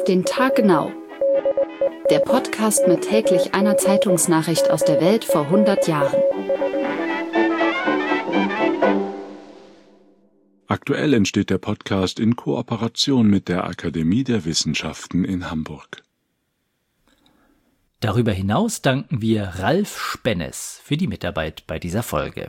Auf den Tag genau. Der Podcast mit täglich einer Zeitungsnachricht aus der Welt vor 100 Jahren. Aktuell entsteht der Podcast in Kooperation mit der Akademie der Wissenschaften in Hamburg. Darüber hinaus danken wir Ralf Spennes für die Mitarbeit bei dieser Folge.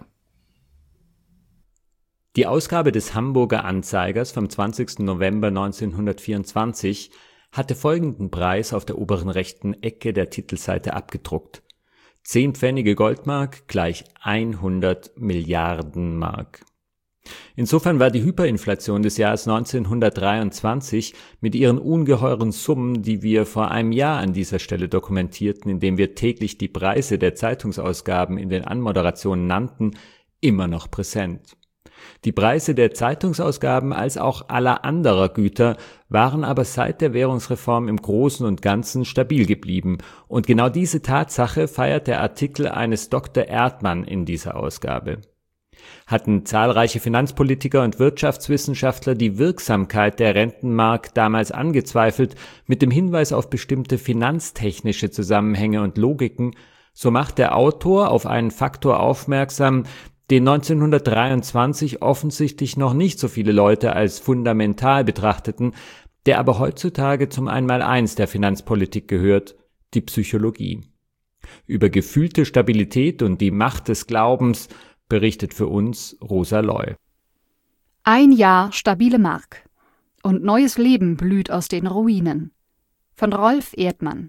Die Ausgabe des Hamburger Anzeigers vom 20. November 1924 hatte folgenden Preis auf der oberen rechten Ecke der Titelseite abgedruckt: 10 Pfennige Goldmark gleich 100 Milliarden Mark. Insofern war die Hyperinflation des Jahres 1923 mit ihren ungeheuren Summen, die wir vor einem Jahr an dieser Stelle dokumentierten, indem wir täglich die Preise der Zeitungsausgaben in den Anmoderationen nannten, immer noch präsent. Die Preise der Zeitungsausgaben als auch aller anderer Güter waren aber seit der Währungsreform im Großen und Ganzen stabil geblieben. Und genau diese Tatsache feiert der Artikel eines Dr. Erdmann in dieser Ausgabe. Hatten zahlreiche Finanzpolitiker und Wirtschaftswissenschaftler die Wirksamkeit der Rentenmark damals angezweifelt, mit dem Hinweis auf bestimmte finanztechnische Zusammenhänge und Logiken, so macht der Autor auf einen Faktor aufmerksam, den 1923 offensichtlich noch nicht so viele Leute als fundamental betrachteten, der aber heutzutage zum Einmaleins der Finanzpolitik gehört: die Psychologie. Über gefühlte Stabilität und die Macht des Glaubens berichtet für uns Rosa Loy. Ein Jahr stabile Mark und neues Leben blüht aus den Ruinen. Von Rolf Erdmann.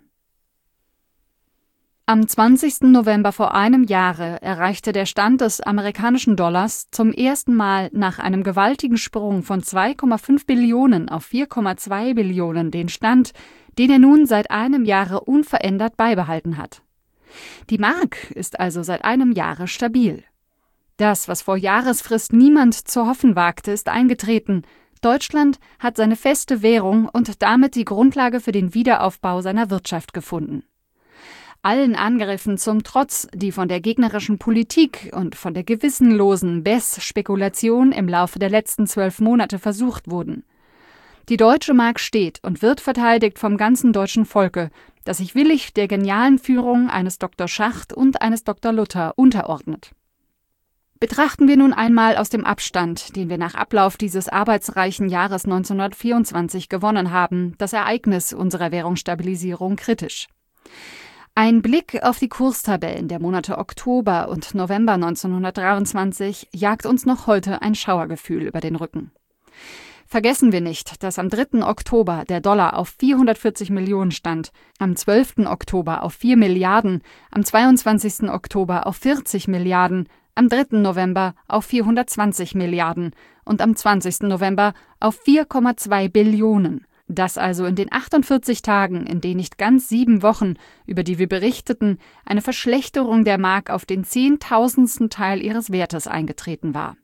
Am 20. November vor einem Jahre erreichte der Stand des amerikanischen Dollars zum ersten Mal nach einem gewaltigen Sprung von 2,5 Billionen auf 4,2 Billionen den Stand, den er nun seit einem Jahre unverändert beibehalten hat. Die Mark ist also seit einem Jahre stabil. Das, was vor Jahresfrist niemand zu hoffen wagte, ist eingetreten. Deutschland hat seine feste Währung und damit die Grundlage für den Wiederaufbau seiner Wirtschaft gefunden. Allen Angriffen zum Trotz, die von der gegnerischen Politik und von der gewissenlosen BES-Spekulation im Laufe der letzten 12 Monate versucht wurden. Die deutsche Mark steht und wird verteidigt vom ganzen deutschen Volke, das sich willig der genialen Führung eines Dr. Schacht und eines Dr. Luther unterordnet. Betrachten wir nun einmal aus dem Abstand, den wir nach Ablauf dieses arbeitsreichen Jahres 1924 gewonnen haben, das Ereignis unserer Währungsstabilisierung kritisch. Ein Blick auf die Kurstabellen der Monate Oktober und November 1923 jagt uns noch heute ein Schauergefühl über den Rücken. Vergessen wir nicht, dass am 3. Oktober der Dollar auf 440 Millionen stand, am 12. Oktober auf 4 Milliarden, am 22. Oktober auf 40 Milliarden, am 3. November auf 420 Milliarden und am 20. November auf 4,2 Billionen. Das also in den 48 Tagen, in den nicht ganz 7 Wochen, über die wir berichteten, eine Verschlechterung der Mark auf den 10.000. Teil ihres Wertes eingetreten war.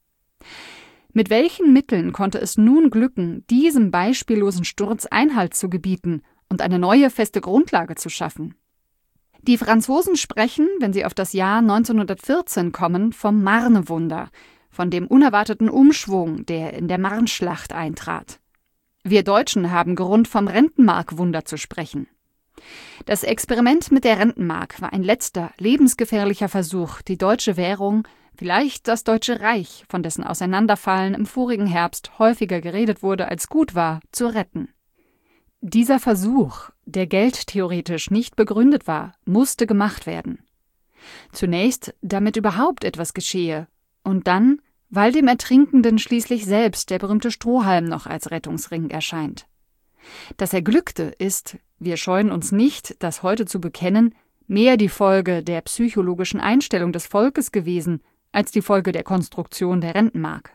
Mit welchen Mitteln konnte es nun glücken, diesem beispiellosen Sturz Einhalt zu gebieten und eine neue feste Grundlage zu schaffen? Die Franzosen sprechen, wenn sie auf das Jahr 1914 kommen, vom Marne-Wunder, von dem unerwarteten Umschwung, der in der Marne-Schlacht eintrat. Wir Deutschen haben Grund, vom Rentenmark-Wunder zu sprechen. Das Experiment mit der Rentenmark war ein letzter, lebensgefährlicher Versuch, die deutsche Währung, vielleicht das Deutsche Reich, von dessen Auseinanderfallen im vorigen Herbst häufiger geredet wurde als gut war, zu retten. Dieser Versuch, der geldtheoretisch nicht begründet war, musste gemacht werden. Zunächst, damit überhaupt etwas geschehe, und dann, weil dem Ertrinkenden schließlich selbst der berühmte Strohhalm noch als Rettungsring erscheint. Dass er glückte, ist, wir scheuen uns nicht, das heute zu bekennen, mehr die Folge der psychologischen Einstellung des Volkes gewesen, als die Folge der Konstruktion der Rentenmark.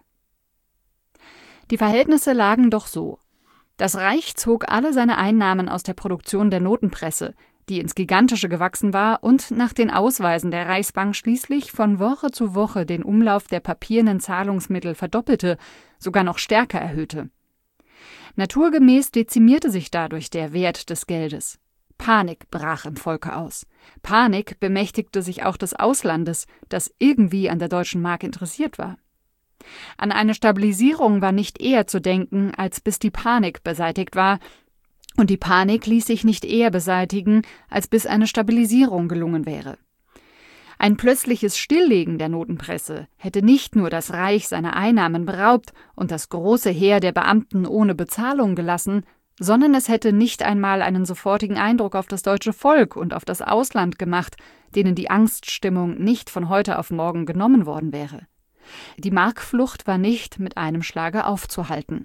Die Verhältnisse lagen doch so: Das Reich zog alle seine Einnahmen aus der Produktion der Notenpresse, die ins Gigantische gewachsen war und nach den Ausweisen der Reichsbank schließlich von Woche zu Woche den Umlauf der papiernen Zahlungsmittel verdoppelte, sogar noch stärker erhöhte. Naturgemäß dezimierte sich dadurch der Wert des Geldes. Panik brach im Volke aus. Panik bemächtigte sich auch des Auslandes, das irgendwie an der deutschen Mark interessiert war. An eine Stabilisierung war nicht eher zu denken, als bis die Panik beseitigt war, Und die Panik ließ sich nicht eher beseitigen, als bis eine Stabilisierung gelungen wäre. Ein plötzliches Stilllegen der Notenpresse hätte nicht nur das Reich seiner Einnahmen beraubt und das große Heer der Beamten ohne Bezahlung gelassen, sondern es hätte nicht einmal einen sofortigen Eindruck auf das deutsche Volk und auf das Ausland gemacht, denen die Angststimmung nicht von heute auf morgen genommen worden wäre. Die Markflucht war nicht mit einem Schlage aufzuhalten.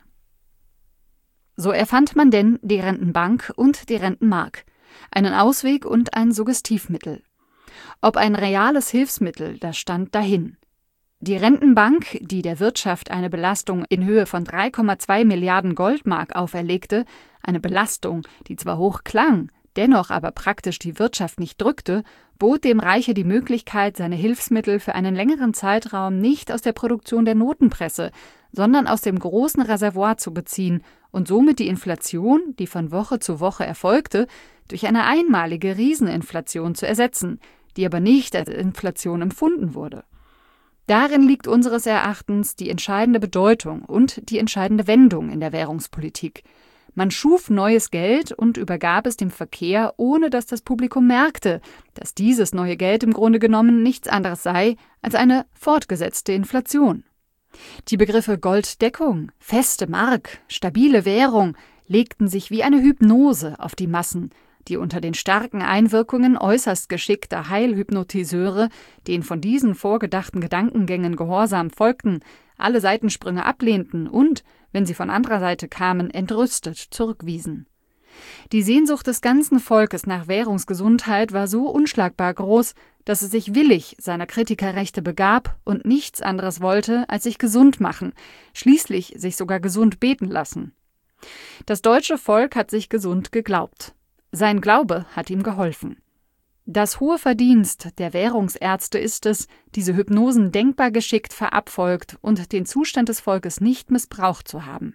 So erfand man denn die Rentenbank und die Rentenmark, einen Ausweg und ein Suggestivmittel. Ob ein reales Hilfsmittel, das stand dahin. Die Rentenbank, die der Wirtschaft eine Belastung in Höhe von 3,2 Milliarden Goldmark auferlegte, eine Belastung, die zwar hoch klang, dennoch aber praktisch die Wirtschaft nicht drückte, bot dem Reiche die Möglichkeit, seine Hilfsmittel für einen längeren Zeitraum nicht aus der Produktion der Notenpresse, sondern aus dem großen Reservoir zu beziehen und somit die Inflation, die von Woche zu Woche erfolgte, durch eine einmalige Rieseninflation zu ersetzen, die aber nicht als Inflation empfunden wurde. Darin liegt unseres Erachtens die entscheidende Bedeutung und die entscheidende Wendung in der Währungspolitik. Man schuf neues Geld und übergab es dem Verkehr, ohne dass das Publikum merkte, dass dieses neue Geld im Grunde genommen nichts anderes sei als eine fortgesetzte Inflation. Die Begriffe Golddeckung, feste Mark, stabile Währung legten sich wie eine Hypnose auf die Massen, die unter den starken Einwirkungen äußerst geschickter Heilhypnotiseure, den von diesen vorgedachten Gedankengängen gehorsam folgten, alle Seitensprünge ablehnten und, wenn sie von anderer Seite kamen, entrüstet zurückwiesen. Die Sehnsucht des ganzen Volkes nach Währungsgesundheit war so unschlagbar groß, dass es sich willig seiner Kritikerrechte begab und nichts anderes wollte, als sich gesund machen, schließlich sich sogar gesund beten lassen. Das deutsche Volk hat sich gesund geglaubt. Sein Glaube hat ihm geholfen. Das hohe Verdienst der Währungsärzte ist es, diese Hypnosen denkbar geschickt verabfolgt und den Zustand des Volkes nicht missbraucht zu haben.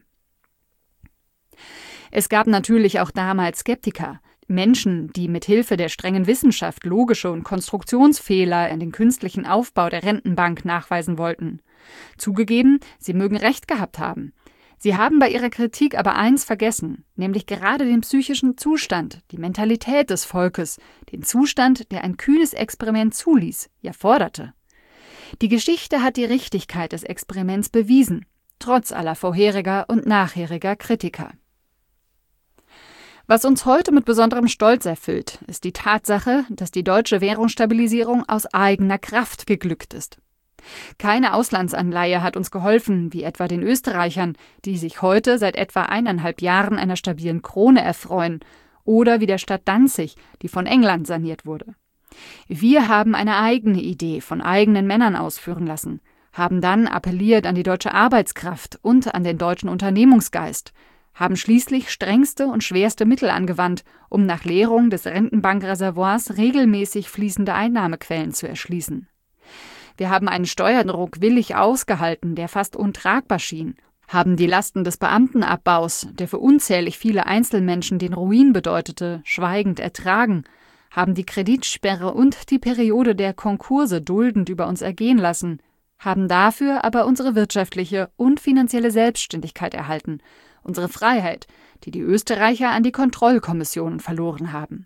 Es gab natürlich auch damals Skeptiker, Menschen, die mit Hilfe der strengen Wissenschaft logische und Konstruktionsfehler in den künstlichen Aufbau der Rentenbank nachweisen wollten. Zugegeben, sie mögen recht gehabt haben. Sie haben bei ihrer Kritik aber eins vergessen, nämlich gerade den psychischen Zustand, die Mentalität des Volkes, den Zustand, der ein kühnes Experiment zuließ, ja forderte. Die Geschichte hat die Richtigkeit des Experiments bewiesen, trotz aller vorheriger und nachheriger Kritiker. Was uns heute mit besonderem Stolz erfüllt, ist die Tatsache, dass die deutsche Währungsstabilisierung aus eigener Kraft geglückt ist. Keine Auslandsanleihe hat uns geholfen, wie etwa den Österreichern, die sich heute seit etwa 1,5 Jahren einer stabilen Krone erfreuen, oder wie der Stadt Danzig, die von England saniert wurde. Wir haben eine eigene Idee von eigenen Männern ausführen lassen, haben dann appelliert an die deutsche Arbeitskraft und an den deutschen Unternehmungsgeist, haben schließlich strengste und schwerste Mittel angewandt, um nach Leerung des Rentenbankreservoirs regelmäßig fließende Einnahmequellen zu erschließen. Wir haben einen Steuerdruck willig ausgehalten, der fast untragbar schien, haben die Lasten des Beamtenabbaus, der für unzählig viele Einzelmenschen den Ruin bedeutete, schweigend ertragen, haben die Kreditsperre und die Periode der Konkurse duldend über uns ergehen lassen, haben dafür aber unsere wirtschaftliche und finanzielle Selbstständigkeit erhalten, unsere Freiheit, die die Österreicher an die Kontrollkommissionen verloren haben.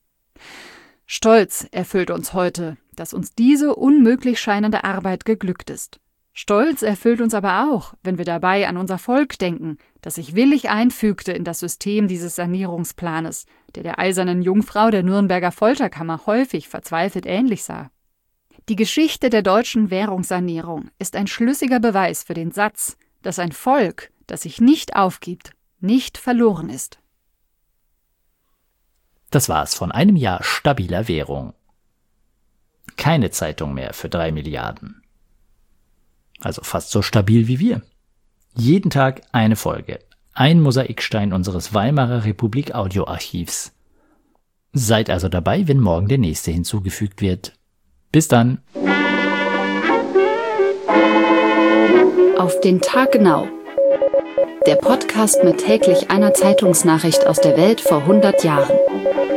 Stolz erfüllt uns heute, dass uns diese unmöglich scheinende Arbeit geglückt ist. Stolz erfüllt uns aber auch, wenn wir dabei an unser Volk denken, das sich willig einfügte in das System dieses Sanierungsplanes, der eisernen Jungfrau der Nürnberger Folterkammer häufig verzweifelt ähnlich sah. Die Geschichte der deutschen Währungssanierung ist ein schlüssiger Beweis für den Satz, dass ein Volk, das sich nicht aufgibt, nicht verloren ist. Das war's von einem Jahr stabiler Währung. Keine Zeitung mehr für 3 Milliarden. Also fast so stabil wie wir. Jeden Tag eine Folge. Ein Mosaikstein unseres Weimarer Republik Audioarchivs. Seid also dabei, wenn morgen der nächste hinzugefügt wird. Bis dann. Auf den Tag genau. Der Podcast mit täglich einer Zeitungsnachricht aus der Welt vor 100 Jahren.